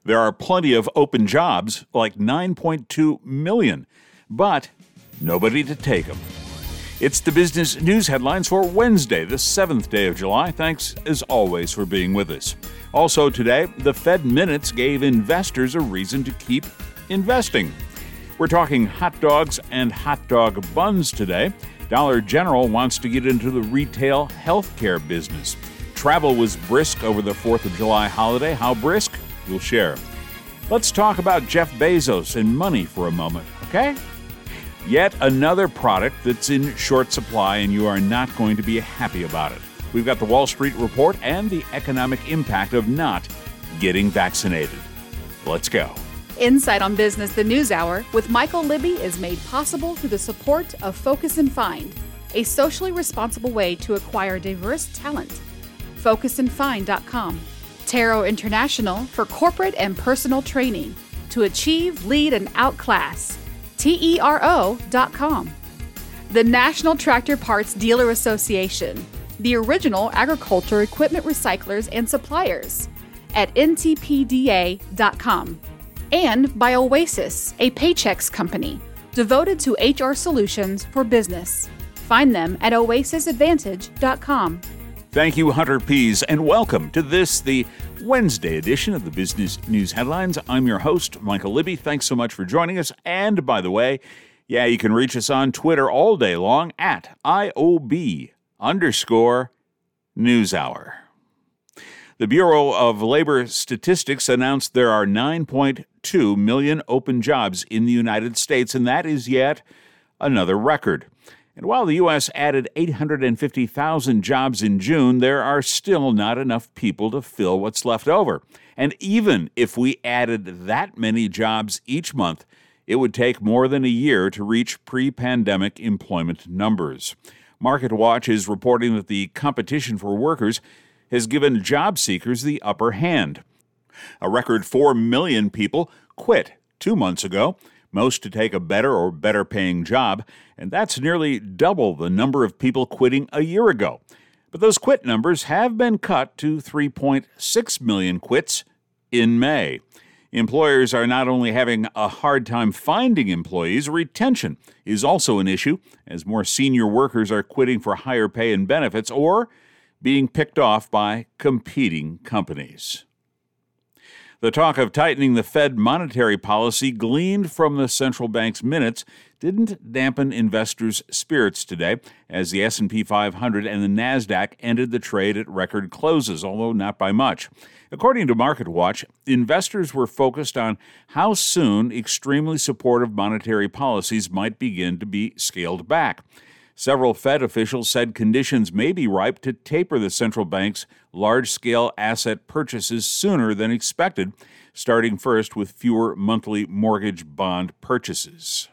There are plenty of open jobs, like 9.2 million, but nobody to take them. It's the business news headlines for Wednesday, the 7th day of July. Thanks, as always, for being with us. Also today, the Fed minutes gave investors a reason to keep investing. We're talking hot dogs and hot dog buns today. Dollar General wants to get into the retail healthcare business. Travel was brisk over the 4th of July holiday. How brisk? We'll share. Let's talk about Jeff Bezos and money for a moment, okay? Yet another product that's in short supply, and you are not going to be happy about it. We've got the Wall Street Report and the economic impact of not getting vaccinated. Let's go. Insight on Business, the News Hour, with Michael Libby is made possible through the support of Focus and Find, a socially responsible way to acquire diverse talent. FocusandFind.com. Tarot International for corporate and personal training to achieve, lead, and outclass. TERO.com. The National Tractor Parts Dealer Association, the original agriculture equipment recyclers and suppliers, at ntpda.com. And by Oasis, a Paychex company devoted to HR solutions for business. Find them at oasisadvantage.com. Thank you, Hunter Pease, and welcome to the Wednesday edition of the Business News Headlines. I'm your host, Michael Libby. Thanks so much for joining us. And by the way, you can reach us on Twitter all day long at IOB_NewsHour. The Bureau of Labor Statistics announced there are 9.2 million open jobs in the United States, and that is yet another record. And while the U.S. added 850,000 jobs in June, there are still not enough people to fill what's left over. And even if we added that many jobs each month, it would take more than a year to reach pre-pandemic employment numbers. MarketWatch is reporting that the competition for workers has given job seekers the upper hand. A record 4 million people quit 2 months ago, most to take a better or better-paying job, and that's nearly double the number of people quitting a year ago. But those quit numbers have been cut to 3.6 million quits in May. Employers are not only having a hard time finding employees, retention is also an issue, as more senior workers are quitting for higher pay and benefits or being picked off by competing companies. The talk of tightening the Fed monetary policy gleaned from the central bank's minutes didn't dampen investors' spirits today, as the S&P 500 and the NASDAQ ended the trade at record closes, although not by much. According to MarketWatch, investors were focused on how soon extremely supportive monetary policies might begin to be scaled back. Several Fed officials said conditions may be ripe to taper the central bank's large-scale asset purchases sooner than expected, starting first with fewer monthly mortgage bond purchases.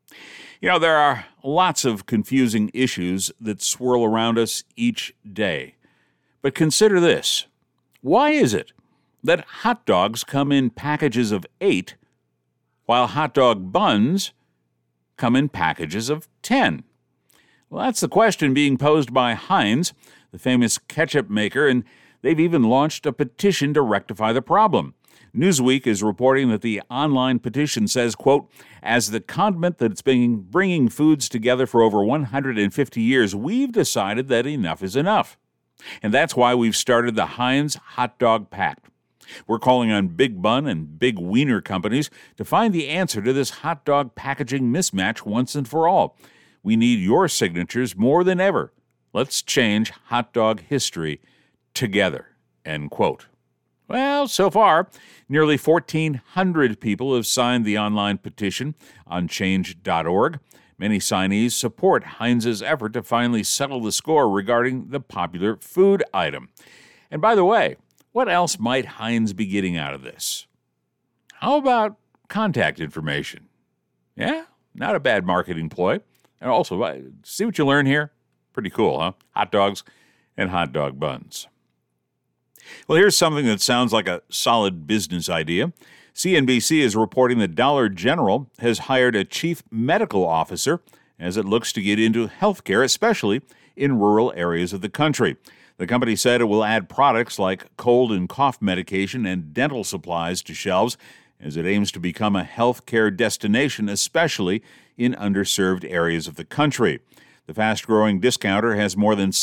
There are lots of confusing issues that swirl around us each day. But consider this. Why is it that hot dogs come in packages of 8, while hot dog buns come in packages of 10? Well, that's the question being posed by Heinz, the famous ketchup maker, and they've even launched a petition to rectify the problem. Newsweek is reporting that the online petition says, quote, "As the condiment that's been bringing foods together for over 150 years, we've decided that enough is enough. And that's why we've started the Heinz Hot Dog Pact. We're calling on Big Bun and Big Wiener companies to find the answer to this hot dog packaging mismatch once and for all. We need your signatures more than ever. Let's change hot dog history together," end quote. Well, so far, nearly 1,400 people have signed the online petition on change.org. Many signees support Heinz's effort to finally settle the score regarding the popular food item. And by the way, what else might Heinz be getting out of this? How about contact information? Yeah, not a bad marketing ploy. And also, see what you learn here? Pretty cool, huh? Hot dogs and hot dog buns. Well, here's something that sounds like a solid business idea. CNBC is reporting that Dollar General has hired a chief medical officer as it looks to get into healthcare, especially in rural areas of the country. The company said it will add products like cold and cough medication and dental supplies to shelves as it aims to become a healthcare destination, especially in underserved areas of the country. The fast-growing discounter has more than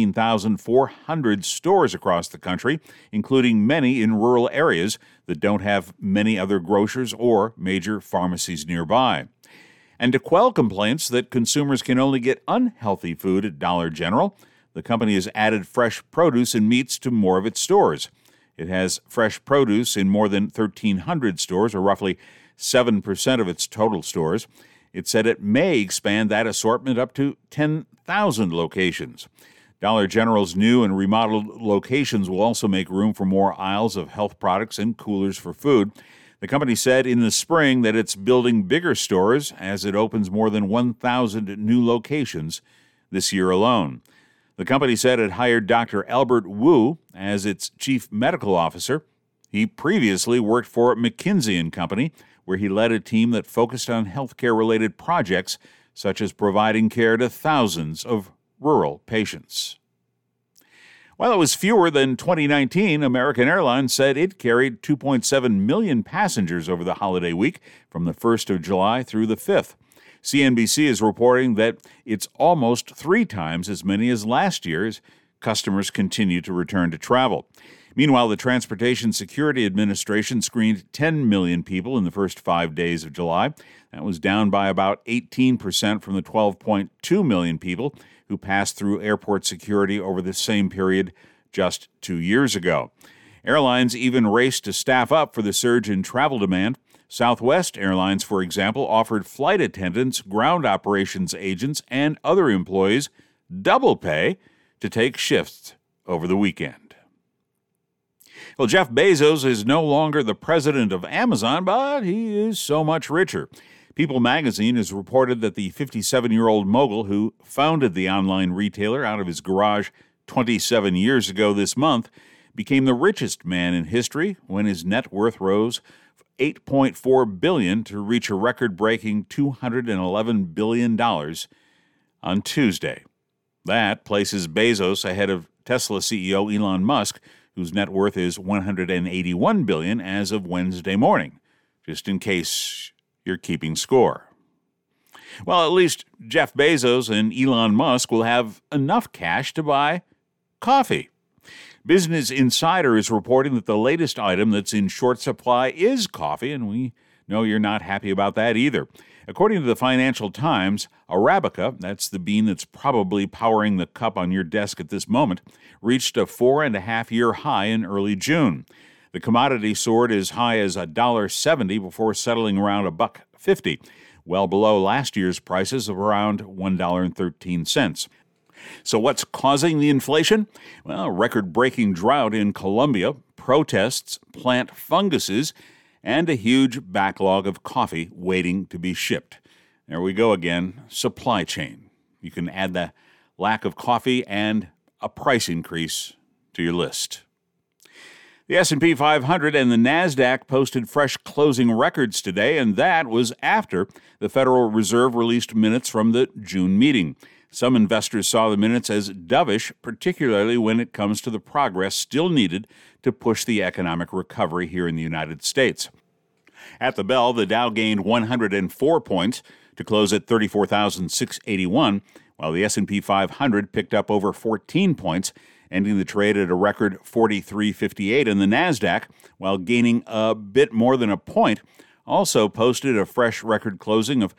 17,400 stores across the country, including many in rural areas that don't have many other grocers or major pharmacies nearby. And to quell complaints that consumers can only get unhealthy food at Dollar General, the company has added fresh produce and meats to more of its stores. It has fresh produce in more than 1,300 stores, or roughly 7% of its total stores. It said it may expand that assortment up to 10,000 locations. Dollar General's new and remodeled locations will also make room for more aisles of health products and coolers for food. The company said in the spring that it's building bigger stores as it opens more than 1,000 new locations this year alone. The company said it hired Dr. Albert Wu as its chief medical officer. He previously worked for McKinsey & Company, where he led a team that focused on healthcare-related projects, such as providing care to thousands of rural patients. While it was fewer than 2019, American Airlines said it carried 2.7 million passengers over the holiday week from the 1st of July through the 5th. CNBC is reporting that it's almost 3 times as many as last year as customers continue to return to travel. Meanwhile, the Transportation Security Administration screened 10 million people in the first 5 days of July. That was down by about 18% from the 12.2 million people who passed through airport security over the same period just 2 years ago. Airlines even raced to staff up for the surge in travel demand. Southwest Airlines, for example, offered flight attendants, ground operations agents, and other employees double pay to take shifts over the weekend. Well, Jeff Bezos is no longer the president of Amazon, but he is so much richer. People magazine has reported that the 57-year-old mogul who founded the online retailer out of his garage 27 years ago this month became the richest man in history when his net worth rose $8.4 billion to reach a record-breaking $211 billion on Tuesday. That places Bezos ahead of Tesla CEO Elon Musk, whose net worth is $181 billion as of Wednesday morning, just in case you're keeping score. Well, at least Jeff Bezos and Elon Musk will have enough cash to buy coffee. Business Insider is reporting that the latest item that's in short supply is coffee, and we know you're not happy about that either. According to the Financial Times, Arabica, that's the bean that's probably powering the cup on your desk at this moment, reached a 4.5-year high in early June. The commodity soared as high as $1.70 before settling around $1.50, well below last year's prices of around $1.13. So what's causing the inflation? Well, a record-breaking drought in Colombia, protests, plant funguses, and a huge backlog of coffee waiting to be shipped. There we go again, supply chain. You can add the lack of coffee and a price increase to your list. The S&P 500 and the NASDAQ posted fresh closing records today, and that was after the Federal Reserve released minutes from the June meeting. Some investors saw the minutes as dovish, particularly when it comes to the progress still needed to push the economic recovery here in the United States. At the bell, the Dow gained 104 points to close at 34,681, while the S&P 500 picked up over 14 points, ending the trade at a record 43.58, and the NASDAQ, while gaining a bit more than a point, also posted a fresh record closing of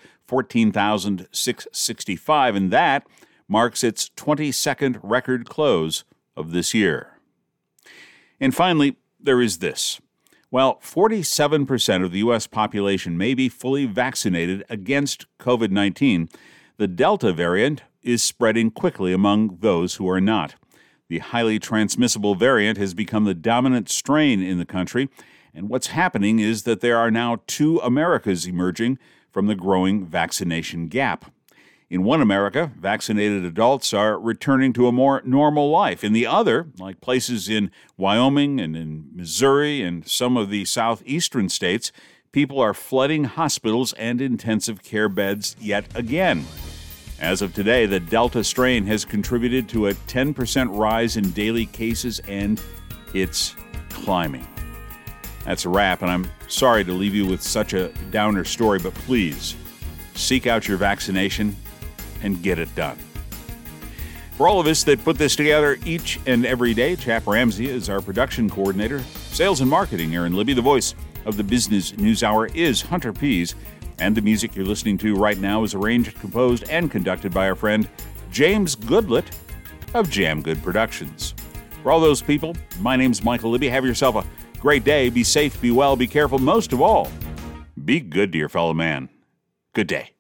14,665, and that marks its 22nd record close of this year. And finally, there is this. While 47% of the U.S. population may be fully vaccinated against COVID-19, the Delta variant is spreading quickly among those who are not. The highly transmissible variant has become the dominant strain in the country, and what's happening is that there are now 2 Americas emerging from the growing vaccination gap. In one America, vaccinated adults are returning to a more normal life. In the other, like places in Wyoming and in Missouri and some of the southeastern states, people are flooding hospitals and intensive care beds yet again. As of today, the Delta strain has contributed to a 10% rise in daily cases, and it's climbing. That's a wrap, and I'm sorry to leave you with such a downer story, but please seek out your vaccination and get it done. For all of us that put this together each and every day, Chap Ramsey is our production coordinator. Sales and marketing, Aaron Libby. The voice of the Business News Hour is Hunter Pease. And the music you're listening to right now is arranged, composed, and conducted by our friend James Goodlett of Jam Good Productions. For all those people, my name's Michael Libby. Have yourself a great day. Be safe, be well, be careful. Most of all, be good to your fellow man. Good day.